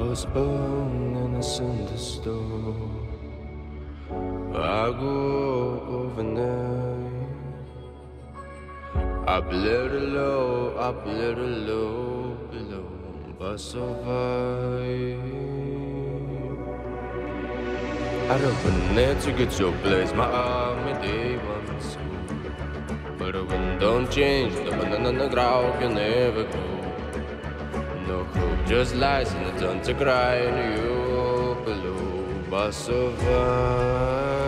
was born in a cinder store. I grew up overnight. Up a little low, below, but survive. I don't need to get your place, my army day once. But when don't change, the man on the ground can never go. No hope just lies in the turn to cry, and you below, but survive.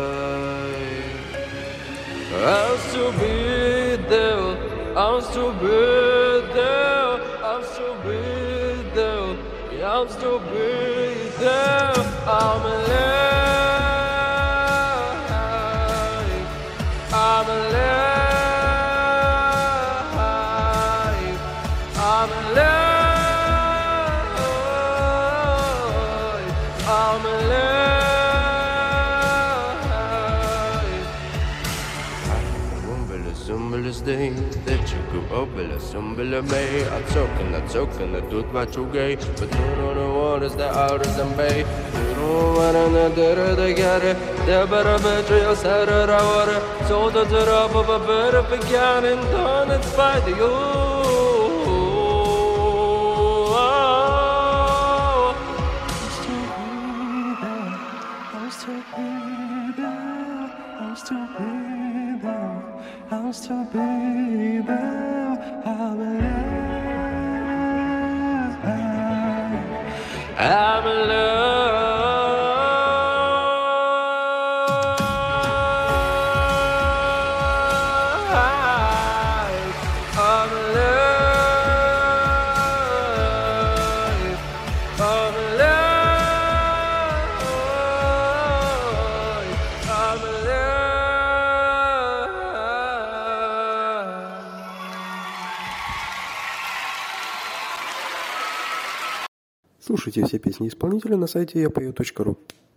I'm still be there, I'm still be there, I'm still be there, yeah, I'm still be there, I'm alive, I'm alive, I'm alive, I'm alive. Sumbele day, that you go up, sumbele may. I'm talking, I do what you gay. But you don't know what is the others and bay. You don't want another to get it. They're better betray us at our water. So the drop of a better began and done, it's by the you. I'll still be there, I'm alive. I'm alive. I'm alive. I'm alive. I'm alive. Слушайте все песни исполнителя на сайте yapoe.ru.